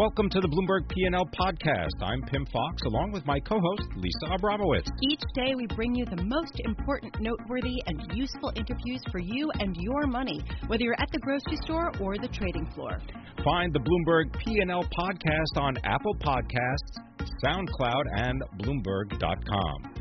Welcome to the Bloomberg P&L podcast. I'm Pim Fox, along with my co-host, Lisa Abramowitz. Each day we bring you the most important, noteworthy, and useful interviews for you and your money, whether you're at the grocery store or the trading floor. Find the Bloomberg P&L podcast on Apple Podcasts, SoundCloud, and Bloomberg.com.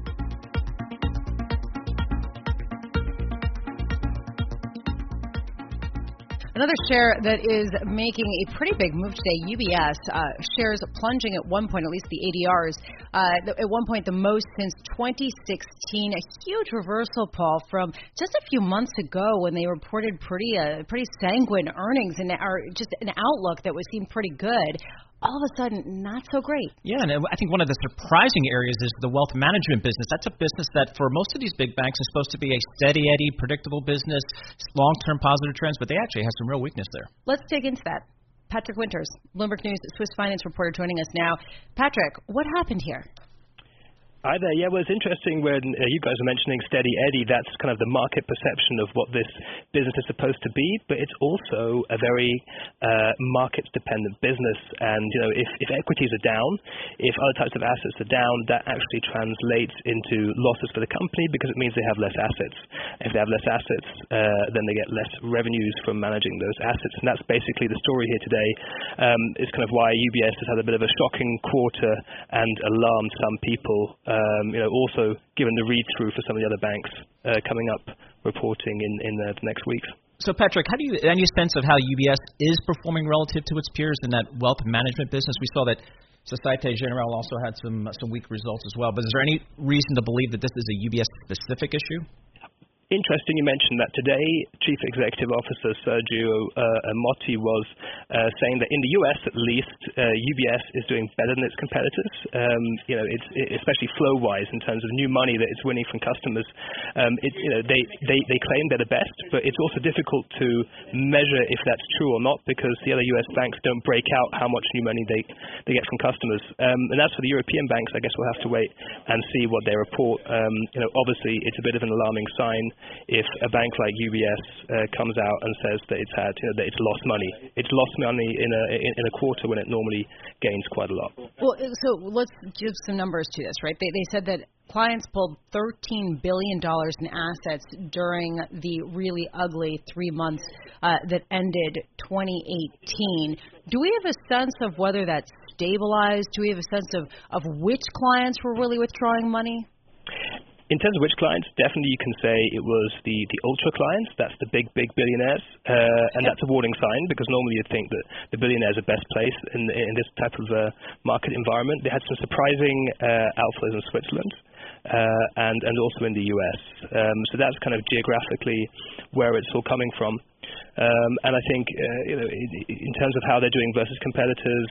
Another share that is making a pretty big move today, UBS, shares plunging at one point, at least the ADRs, at one point the most since 2016. A huge reversal, Paul, from just a few months ago when they reported pretty sanguine earnings and are just an outlook that seemed pretty good. All of a sudden, not so great. Yeah, and I think one of the surprising areas is the wealth management business. That's a business that for most of these big banks is supposed to be a steady Eddie, predictable business, long-term positive trends, but they actually have some real weakness there. Let's dig into that. Patrick Winters, Bloomberg News Swiss finance reporter, joining us now. Patrick, what happened here? Hi there. Yeah, well, it's interesting when you guys are mentioning Steady Eddie. That's kind of the market perception of what this business is supposed to be, but it's also a very market-dependent business. And, you know, if equities are down, if other types of assets are down, that actually translates into losses for the company because it means they have less assets. If they have less assets, then they get less revenues from managing those assets. And that's basically the story here today. It's kind of why UBS has had a bit of a shocking quarter and alarmed some people. Also given the read-through for some of the other banks coming up reporting in the next weeks. So, Patrick, any sense of how UBS is performing relative to its peers in that wealth management business? We saw that Societe Generale also had some weak results as well. But is there any reason to believe that this is a UBS-specific issue? Interesting you mentioned that today. Chief Executive Officer Sergio Motti was saying that in the U.S. at least, UBS is doing better than its competitors. It's especially flow-wise in terms of new money that it's winning from customers. They claim they're the best, but it's also difficult to measure if that's true or not because the other U.S. banks don't break out how much new money they get from customers. And as for the European banks, I guess we'll have to wait and see what they report. Obviously, it's a bit of an alarming sign if a bank like UBS comes out and says that that it's lost money. It's lost money in a quarter when it normally gains quite a lot. Well, so let's give some numbers to this, right? They said that clients pulled $13 billion in assets during the really ugly 3 months that ended 2018. Do we have a sense of whether that's stabilized? Do we have a sense of which clients were really withdrawing money? In terms of which clients, definitely you can say it was the ultra clients. That's the big billionaires, and that's a warning sign because normally you'd think that the billionaires are best placed in this type of market environment. They had some surprising outflows in Switzerland and also in the US. So that's kind of geographically where it's all coming from. And I think in terms of how they're doing versus competitors,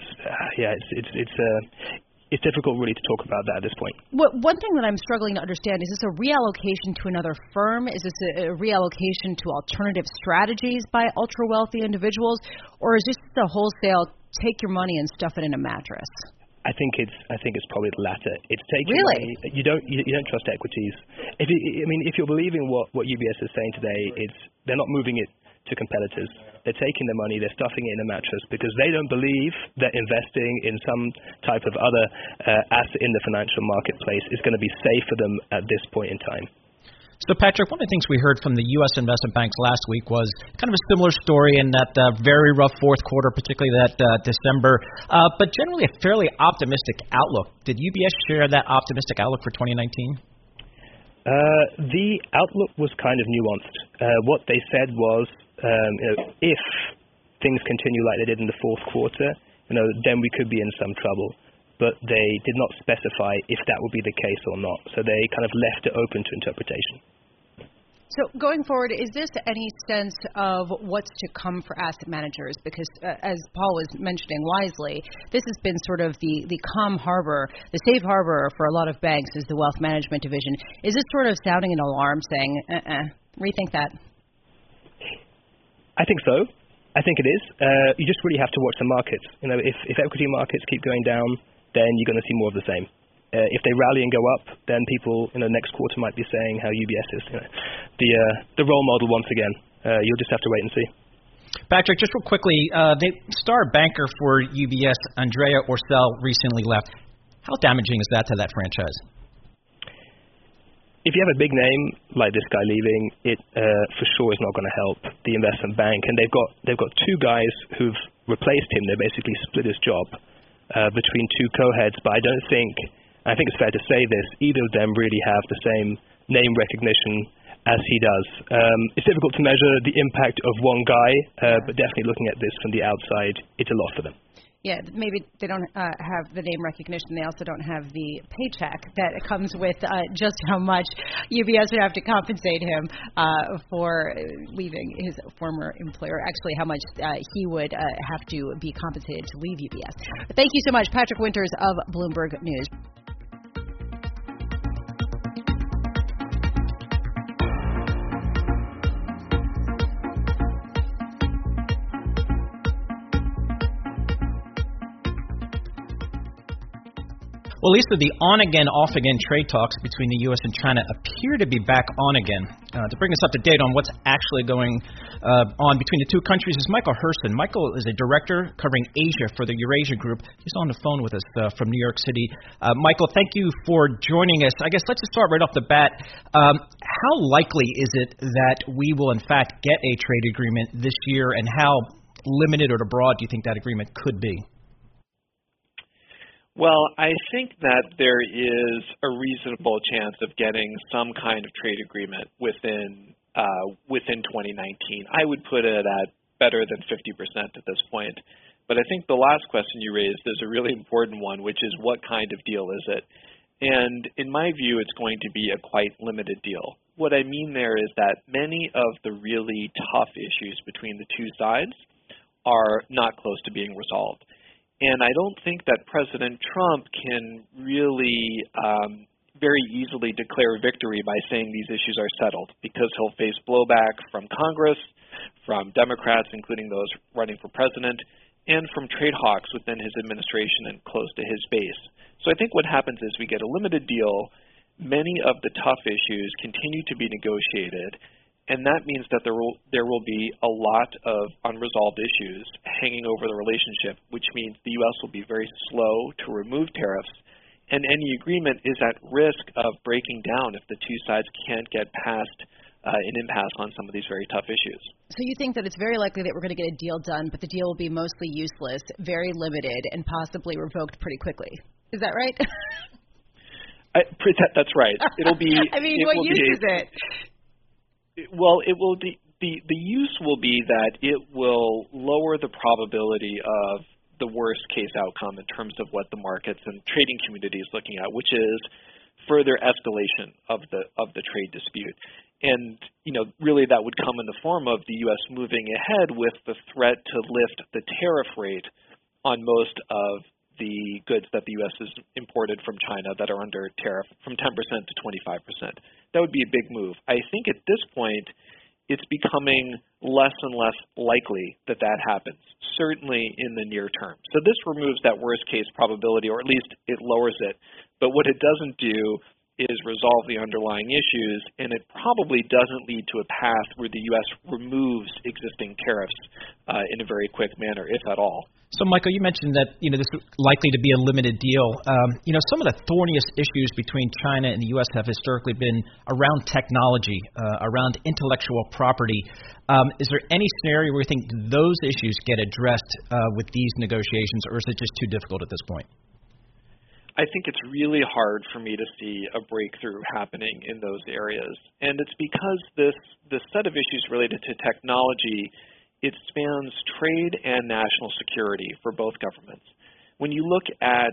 it's difficult really to talk about that at this point. One thing that I'm struggling to understand, is this a reallocation to another firm? Is this a reallocation to alternative strategies by ultra-wealthy individuals? Or is this a wholesale, take your money and stuff it in a mattress? I think it's probably the latter. It's taking really? money. You don't trust equities. If you're believing what UBS is saying today, they're not moving it to competitors. They're taking their money, they're stuffing it in a mattress because they don't believe that investing in some type of other asset in the financial marketplace is going to be safe for them at this point in time. So, Patrick, one of the things we heard from the U.S. investment banks last week was kind of a similar story in that very rough fourth quarter, particularly that December, but generally a fairly optimistic outlook. Did UBS share that optimistic outlook for 2019? The outlook was kind of nuanced. What they said was, if things continue like they did in the fourth quarter, then we could be in some trouble. But they did not specify if that would be the case or not. So they kind of left it open to interpretation. So going forward, is this any sense of what's to come for asset managers? Because as Paul was mentioning wisely, this has been sort of the calm harbor, the safe harbor for a lot of banks is the wealth management division. Is this sort of sounding an alarm saying, rethink that? I think so. I think it is. You just really have to watch the markets. If equity markets keep going down, then you're going to see more of the same. If they rally and go up, then people next quarter might be saying how UBS is the role model once again. You'll just have to wait and see. Patrick, just real quickly, the star banker for UBS, Andrea Orcel, recently left. How damaging is that to that franchise? If you have a big name like this guy leaving, it for sure is not going to help the investment bank. And they've got two guys who've replaced him. They basically split his job between two co-heads. But I think it's fair to say this, either of them really have the same name recognition as he does. It's difficult to measure the impact of one guy, but definitely looking at this from the outside, it's a lot for them. Yeah, maybe they don't have the name recognition. They also don't have the paycheck that comes with just how much UBS would have to compensate him for leaving his former employer. Actually, how much he would have to be compensated to leave UBS. Thank you so much, Patrick Winters of Bloomberg News. Well, Lisa, the on-again, off-again trade talks between the U.S. and China appear to be back on again. To bring us up to date on what's actually going on between the two countries is Michael Herson. Michael is a director covering Asia for the Eurasia Group. He's on the phone with us from New York City. Michael, thank you for joining us. I guess let's just start right off the bat. How likely is it that we will, in fact, get a trade agreement this year, and how limited or broad do you think that agreement could be? Well, I think that there is a reasonable chance of getting some kind of trade agreement within 2019. I would put it at better than 50% at this point. But I think the last question you raised is a really important one, which is what kind of deal is it? And in my view, it's going to be a quite limited deal. What I mean there is that many of the really tough issues between the two sides are not close to being resolved. And I don't think that President Trump can really very easily declare victory by saying these issues are settled, because he'll face blowback from Congress, from Democrats, including those running for president, and from trade hawks within his administration and close to his base. So I think what happens is we get a limited deal. Many of the tough issues continue to be negotiated, and that means that there will be a lot of unresolved issues hanging over the relationship, which means the U.S. will be very slow to remove tariffs, and any agreement is at risk of breaking down if the two sides can't get past an impasse on some of these very tough issues. So you think that it's very likely that we're going to get a deal done, but the deal will be mostly useless, very limited, and possibly revoked pretty quickly. Is that right? That's right. It'll be. I mean, what use is it? Well, it will the use will be that it will lower the probability of the worst case outcome in terms of what the markets and trading community is looking at, which is further escalation of the trade dispute. And really that would come in the form of the U.S. moving ahead with the threat to lift the tariff rate on most of the goods that the U.S. has imported from China that are under tariff from 10% to 25%. That would be a big move. I think at this point, it's becoming less and less likely that that happens, certainly in the near term. So this removes that worst case probability, or at least it lowers it. But what it doesn't do is resolve the underlying issues, and it probably doesn't lead to a path where the U.S. removes existing tariffs in a very quick manner, if at all. So, Michael, you mentioned that this is likely to be a limited deal. Some of the thorniest issues between China and the U.S. have historically been around technology, around intellectual property. Is there any scenario where you think those issues get addressed with these negotiations, or is it just too difficult at this point? I think it's really hard for me to see a breakthrough happening in those areas. And it's because this set of issues related to technology, it spans trade and national security for both governments. When you look at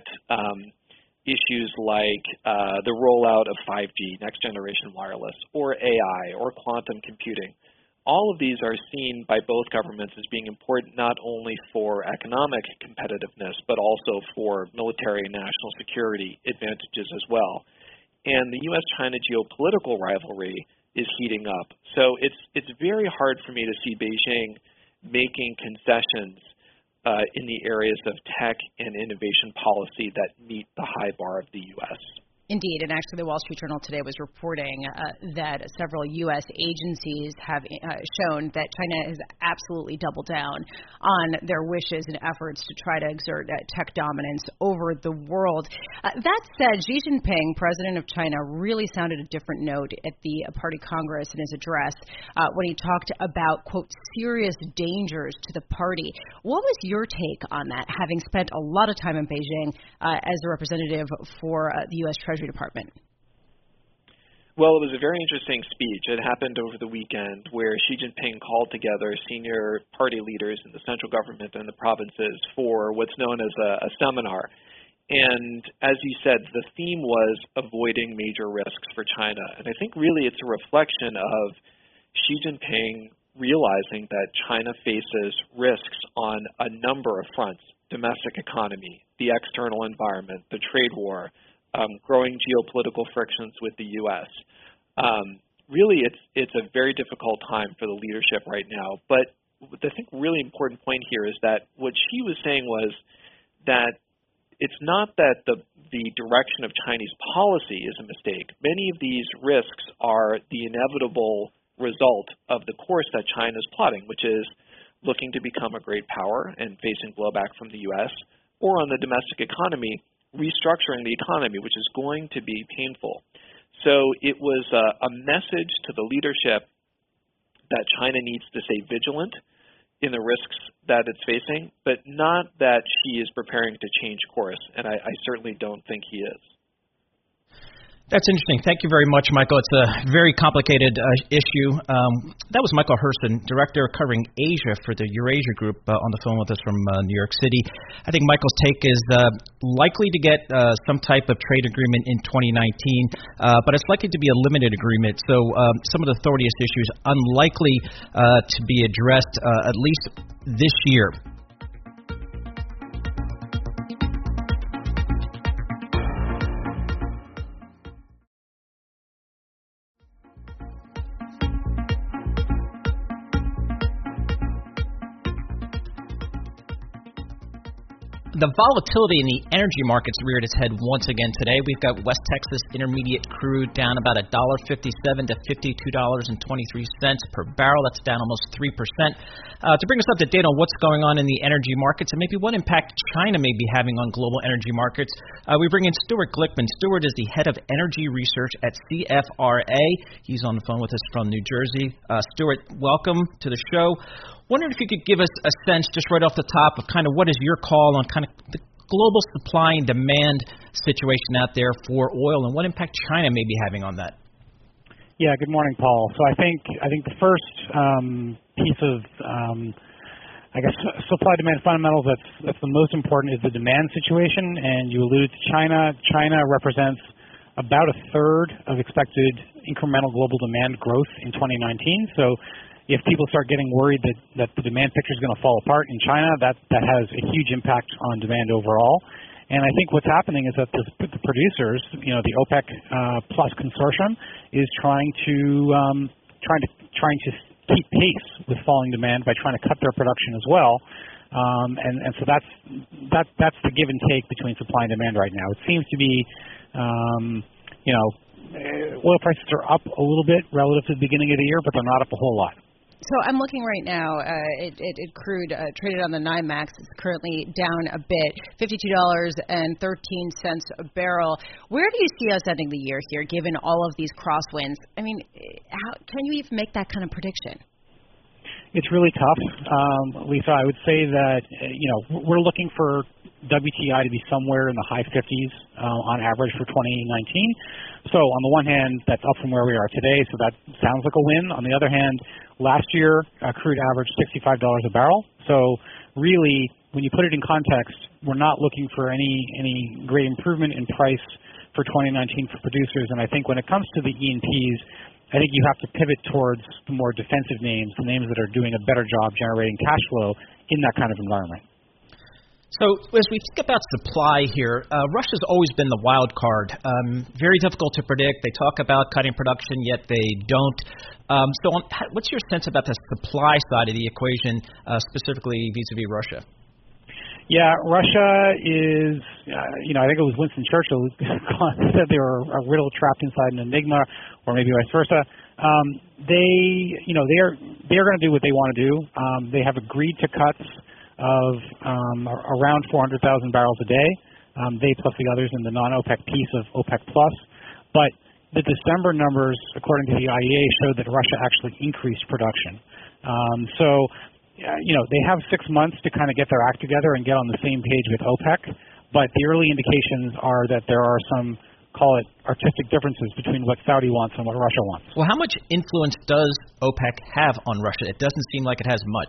issues like the rollout of 5G, next generation wireless, or AI, or quantum computing, all of these are seen by both governments as being important not only for economic competitiveness, but also for military and national security advantages as well. And the U.S.-China geopolitical rivalry is heating up. So it's very hard for me to see Beijing making concessions in the areas of tech and innovation policy that meet the high bar of the U.S. Indeed, and actually the Wall Street Journal today was reporting that several U.S. agencies have shown that China has absolutely doubled down on their wishes and efforts to try to exert tech dominance over the world. That said, Xi Jinping, president of China, really sounded a different note at the Party Congress in his address when he talked about, quote, serious dangers to the party. What was your take on that, having spent a lot of time in Beijing as a representative for the U.S. Treasury Department? Well, it was a very interesting speech. It happened over the weekend where Xi Jinping called together senior party leaders in the central government and the provinces for what's known as a seminar. And as you said, the theme was avoiding major risks for China. And I think really it's a reflection of Xi Jinping realizing that China faces risks on a number of fronts: domestic economy, the external environment, the trade war, growing geopolitical frictions with the U.S. Really, it's a very difficult time for the leadership right now. But I think a really important point here is that what she was saying was that it's not that the direction of Chinese policy is a mistake. Many of these risks are the inevitable result of the course that China is plotting, which is looking to become a great power and facing blowback from the U.S., or on the domestic economy, restructuring the economy, which is going to be painful. So it was a message to the leadership that China needs to stay vigilant in the risks that it's facing, but not that she is preparing to change course, and I certainly don't think he is. That's interesting. Thank you very much, Michael. It's a very complicated issue. That was Michael Herson, director covering Asia for the Eurasia Group, on the phone with us from New York City. I think Michael's take is likely to get some type of trade agreement in 2019, but it's likely to be a limited agreement. So some of the thorniest issues unlikely to be addressed at least this year. The volatility in the energy markets reared its head once again today. We've got West Texas Intermediate crude down about $1.57 to $52.23 per barrel. That's down almost 3%. To bring us up to date on what's going on in the energy markets and maybe what impact China may be having on global energy markets, we bring in Stuart Glickman. Stuart is the head of energy research at CFRA. He's on the phone with us from New Jersey. Stuart, welcome to the show. Wondering if you could give us a sense, just right off the top, of kind of what is your call on kind of the global supply and demand situation out there for oil, and what impact China may be having on that. Yeah. Good morning, Paul. So I think the first piece of supply-demand fundamentals that's the most important is the demand situation, and you alluded to China. China represents about a third of expected incremental global demand growth in 2019. So if people start getting worried that the demand picture is going to fall apart in China, that has a huge impact on demand overall. And I think what's happening is that the producers, the OPEC plus consortium, is trying to keep pace with falling demand by trying to cut their production as well. And so that's the give and take between supply and demand right now. It seems to be, oil prices are up a little bit relative to the beginning of the year, but they're not up a whole lot. So I'm looking right now. It crude traded on the NYMEX is currently down a bit, $52.13 a barrel. Where do you see us ending the year here, given all of these crosswinds? I mean, how can you even make that kind of prediction? It's really tough, Lisa. I would say that we're looking for WTI to be somewhere in the high 50s on average for 2019. So on the one hand, that's up from where we are today, so that sounds like a win. On the other hand, last year, crude averaged $65 a barrel. So really, when you put it in context, we're not looking for any great improvement in price for 2019 for producers. And I think when it comes to the E&Ps, I think you have to pivot towards the more defensive names, the names that are doing a better job generating cash flow in that kind of environment. So as we think about supply here, Russia's always been the wild card. Very difficult to predict. They talk about cutting production, yet they don't. What's your sense about the supply side of the equation, specifically vis-a-vis Russia? Yeah, Russia is, I think it was Winston Churchill who said they were a riddle trapped inside an enigma, or maybe vice versa. They are going to do what they want to do. They have agreed to cuts of around 400,000 barrels a day, they plus the others in the non-OPEC piece of OPEC plus. But the December numbers, according to the IEA, showed that Russia actually increased production. They have 6 months to kind of get their act together and get on the same page with OPEC, but the early indications are that there are some, call it, artistic differences between what Saudi wants and what Russia wants. Well, how much influence does OPEC have on Russia? It doesn't seem like it has much.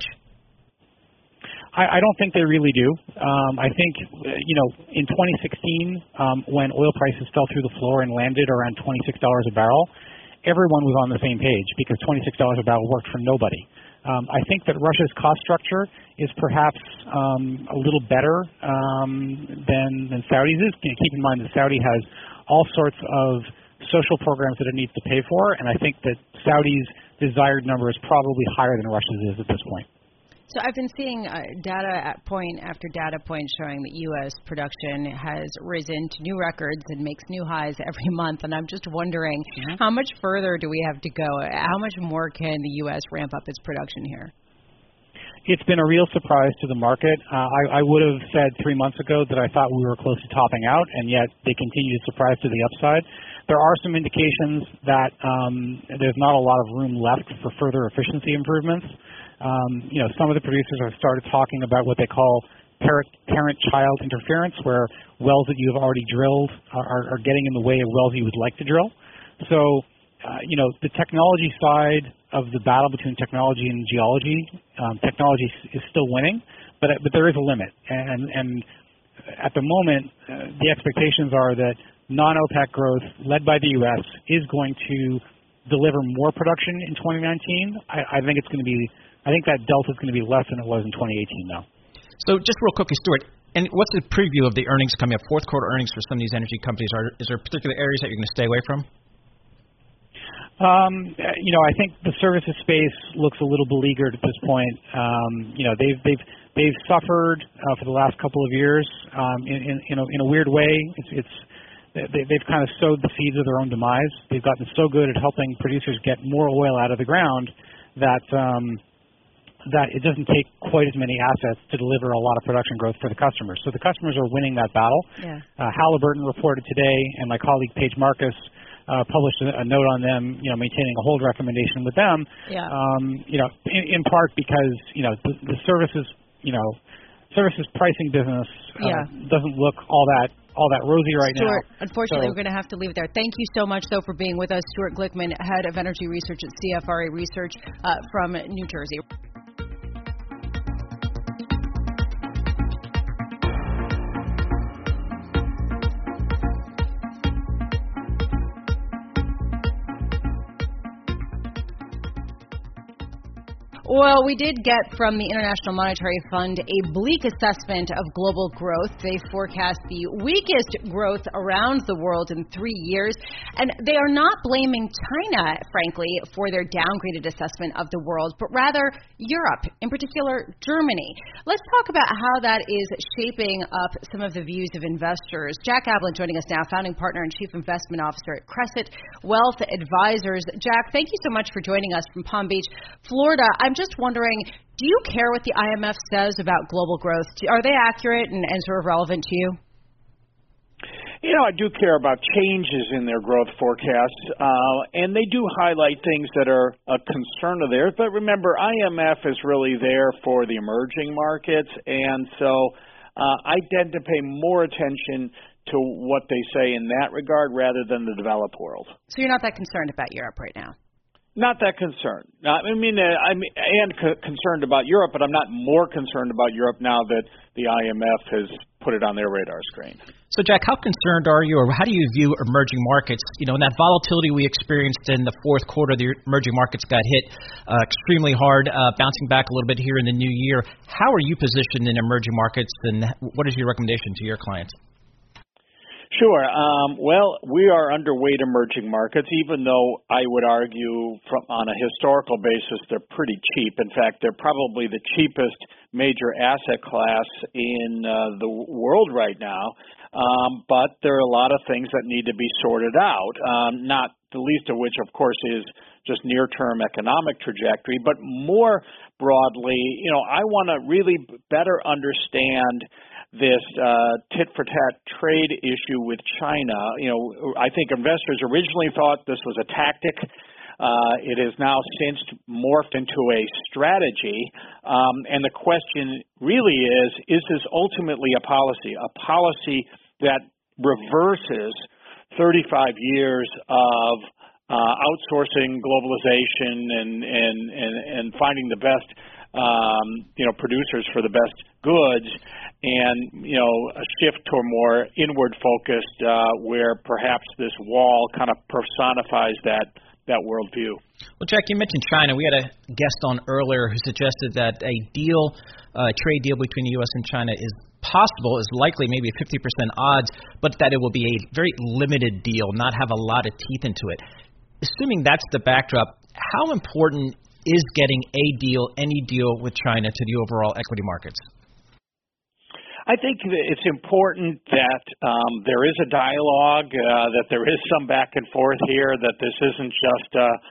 I don't think they really do. I think, in 2016, when oil prices fell through the floor and landed around $26 a barrel, everyone was on the same page because $26 a barrel worked for nobody. I think that Russia's cost structure is perhaps a little better than Saudi's is. Keep in mind that Saudi has all sorts of social programs that it needs to pay for, and I think that Saudi's desired number is probably higher than Russia's is at this point. So I've been seeing data at point after data point showing that U.S. production has risen to new records and makes new highs every month, and I'm just wondering how much further do we have to go? How much more can the U.S. ramp up its production here? It's been a real surprise to the market. I would have said 3 months ago that I thought we were close to topping out, and yet they continue to surprise to the upside. There are some indications that there's not a lot of room left for further efficiency improvements. Some of the producers have started talking about what they call parent-child interference, where wells that you have already drilled are getting in the way of wells you would like to drill. So, the technology side of the battle between technology and geology, technology is still winning, but there is a limit. And at the moment, the expectations are that non-OPEC growth, led by the U.S., is going to deliver more production in 2019. I think it's going to be. I think that delta is going to be less than it was in 2018 now. So just real quickly, Stuart, and what's the preview of the earnings coming up, fourth quarter earnings for some of these energy companies? Is there particular areas that you're going to stay away from? I think the services space looks a little beleaguered at this point. They've suffered for the last couple of years in a weird way. They've kind of sowed the seeds of their own demise. They've gotten so good at helping producers get more oil out of the ground that it doesn't take quite as many assets to deliver a lot of production growth for the customers. So the customers are winning that battle. Yeah. Halliburton reported today, and my colleague Paige Marcus published a note on them, maintaining a hold recommendation with them. Yeah. In part because the services pricing business doesn't look all that rosy right Stuart, now. Unfortunately, we're going to have to leave it there. Thank you so much, though, for being with us. Stuart Glickman, Head of Energy Research at CFRA Research from New Jersey. Well, we did get from the International Monetary Fund a bleak assessment of global growth. They forecast the weakest growth around the world in 3 years, and they are not blaming China, frankly, for their downgraded assessment of the world, but rather Europe, in particular Germany. Let's talk about how that is shaping up some of the views of investors. Jack Ablin joining us now, founding partner and chief investment officer at Crescent Wealth Advisors. Jack, thank you so much for joining us from Palm Beach, Florida. I'm just wondering, do you care what the IMF says about global growth? Are they accurate and sort of relevant to you? I do care about changes in their growth forecasts, and they do highlight things that are a concern of theirs. But remember, IMF is really there for the emerging markets, and so I tend to pay more attention to what they say in that regard rather than the developed world. So you're not that concerned about Europe right now? Not that concerned. I'm concerned about Europe, but I'm not more concerned about Europe now that the IMF has put it on their radar screen. So, Jack, how concerned are you, or how do you view emerging markets? In that volatility we experienced in the fourth quarter, the emerging markets got hit extremely hard, bouncing back a little bit here in the new year. How are you positioned in emerging markets, and what is your recommendation to your clients? Sure. Well, we are underweight emerging markets, even though I would argue on a historical basis they're pretty cheap. In fact, they're probably the cheapest major asset class in the world right now. But there are a lot of things that need to be sorted out, not the least of which, of course, is just near-term economic trajectory. But more broadly, I want to really better understand this tit-for-tat trade issue with China. I think investors originally thought this was a tactic. It has now since morphed into a strategy. And the question really is this ultimately a policy that reverses 35 years of outsourcing, globalization, and finding the best producers for the best goods, and a shift to a more inward focused, where perhaps this wall kind of personifies that worldview. Well, Jack, you mentioned China. We had a guest on earlier who suggested that a trade deal between the U.S. and China is possible, is likely maybe 50% odds, but that it will be a very limited deal, not have a lot of teeth into it. Assuming that's the backdrop, how important is getting a deal, any deal with China to the overall equity markets? I think it's important that there is a dialogue, that there is some back and forth here, that this isn't just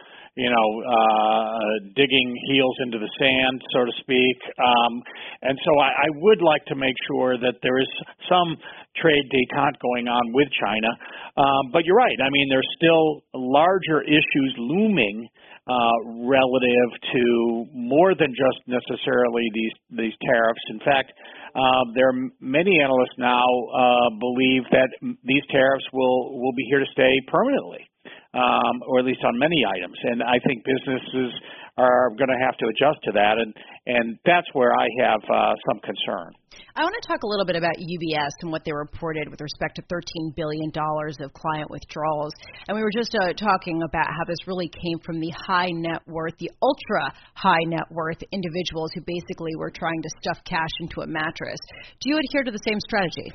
digging heels into the sand, so to speak. And so I would like to make sure that there is some trade détente going on with China. But you're right. I mean, there's still larger issues looming relative to more than just necessarily these tariffs. In fact, there are many analysts now believe that these tariffs will be here to stay permanently, or at least on many items. And I think businesses are going to have to adjust to that, and that's where I have some concern. I want to talk a little bit about UBS and what they reported with respect to $13 billion of client withdrawals. And we were just talking about how this really came from the high net worth, the ultra high net worth individuals who basically were trying to stuff cash into a mattress. Do you adhere to the same strategy?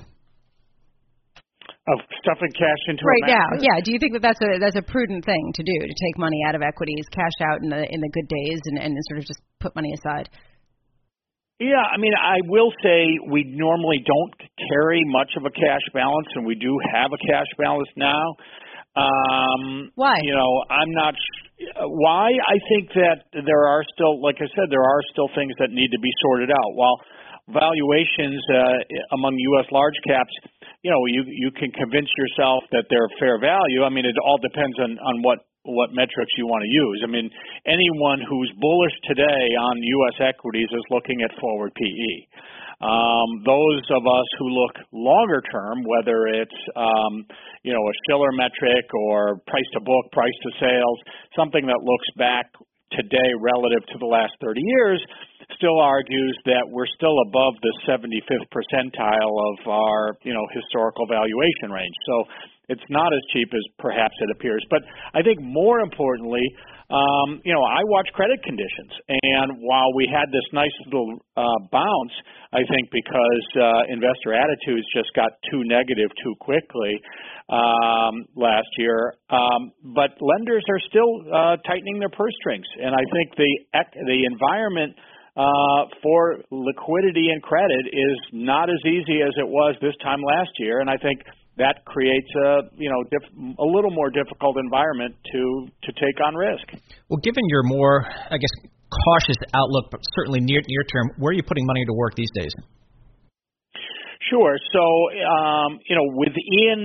Of stuffing cash into right a mattress? Now, yeah. Do you think that that's a prudent thing to do, to take money out of equities, cash out in the good days, and sort of just put money aside? Yeah, I mean, I will say we normally don't carry much of a cash balance, and we do have a cash balance now. Why? I'm not why. I think that there are still, like I said, there are still things that need to be sorted out. While valuations among U.S. large caps, you can convince yourself that they're fair value. I mean, it all depends on what metrics you want to use. I mean, anyone who's bullish today on U.S. equities is looking at forward PE. Those of us who look longer term, whether it's a Shiller metric or price to book, price to sales, something that looks back today relative to the last 30 years, still argues that we're still above the 75th percentile of our historical valuation range. So it's not as cheap as perhaps it appears. But I think more importantly, I watch credit conditions. And while we had this nice little bounce, I think because investor attitudes just got too negative too quickly last year, but lenders are still tightening their purse strings. And I think the environment for liquidity and credit is not as easy as it was this time last year. And I think that creates a little more difficult environment to take on risk. Well, given your more, I guess, cautious outlook, but certainly near term, where are you putting money to work these days? Sure. So, within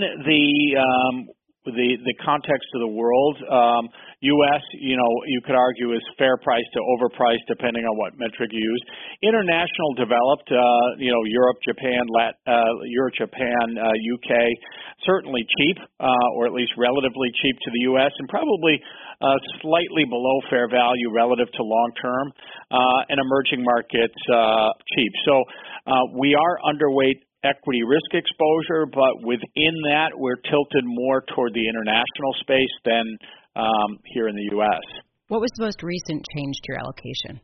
the context of the world, U.S., you could argue is fair price to overpriced depending on what metric you use. International developed, Europe, Japan, UK, certainly cheap, or at least relatively cheap to the U.S., and probably slightly below fair value relative to long term, and emerging markets cheap. So we are underweight equity risk exposure, but within that, we're tilted more toward the international space than here in the U.S. What was the most recent change to your allocation?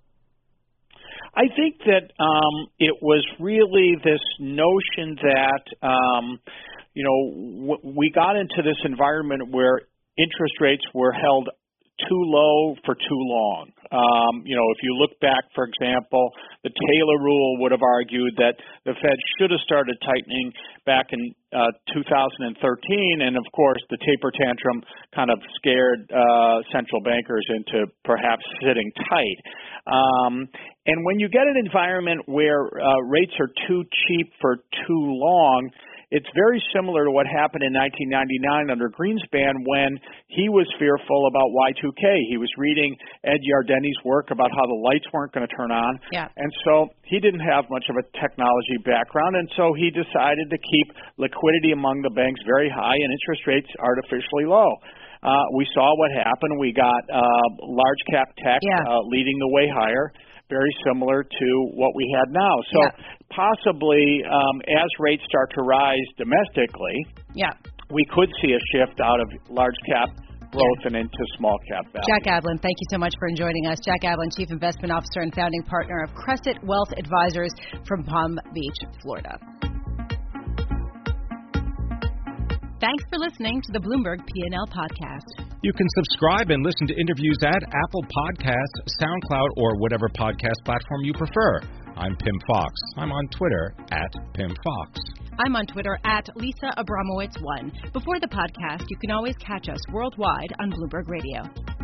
I think that it was really this notion that, we got into this environment where interest rates were held too low for too long. If you look back, for example, the Taylor rule would have argued that the Fed should have started tightening back in 2013, and of course the taper tantrum kind of scared central bankers into perhaps sitting tight. And when you get an environment where rates are too cheap for too long, it's very similar to what happened in 1999 under Greenspan when he was fearful about Y2K. He was reading Ed Yardeni's work about how the lights weren't going to turn on. Yeah. And so he didn't have much of a technology background, and so he decided to keep liquidity among the banks very high and interest rates artificially low. We saw what happened. We got large cap tech leading the way higher, very similar to what we had now. So possibly as rates start to rise domestically, we could see a shift out of large cap growth and into small cap value. Jack Adlin, thank you so much for joining us. Jack Adlin, Chief Investment Officer and founding partner of Crescent Wealth Advisors from Palm Beach, Florida. Thanks for listening to the Bloomberg P&L Podcast. You can subscribe and listen to interviews at Apple Podcasts, SoundCloud, or whatever podcast platform you prefer. I'm Pim Fox. I'm on Twitter @PimFox. I'm on Twitter @Lisa Abramowitz1. Before the podcast, you can always catch us worldwide on Bloomberg Radio.